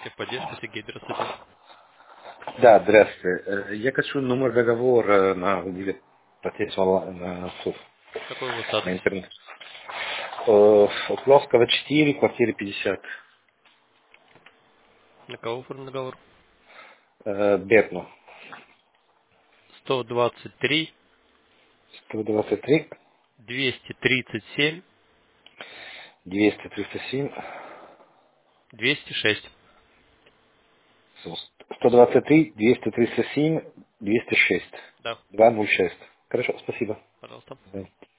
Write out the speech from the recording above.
Техподдержка, Сергей, здравствуйте. Да, здравствуйте. Я хочу номер договора на ипотеку на суд, Какой у вас на адрес? интернет. Укловского 4, квартира 50. На кого оформлен договор? Бетно. 123 123, 237 237, 206. 123, 237, 206. Да, 206. Хорошо, спасибо. пожалуйста. Да.